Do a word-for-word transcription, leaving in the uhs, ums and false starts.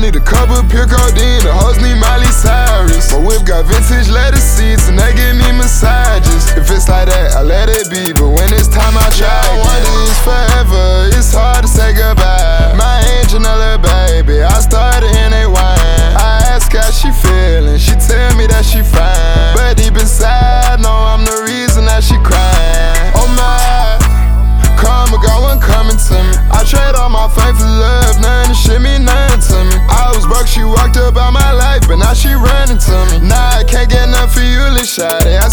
need a cup of pure codeine, the hoes need Miley Cyrus. My whip got vintage leather seats and they give me massages. If it's like that, I let it be, but when it's time I try. I wonder it's forever, it's hard to say goodbye. My Angelina, baby, I started in a wine. I ask how she feeling, she tell me that she fine, but deep inside, no, I'm the reason that she crying. Oh my, karma going coming to me. I trade all my fame for love, nothing to shit me, nothing to me. I was broke, she walked up out my life, but now she running to me. Nah, I can't get enough for you, little shawty. I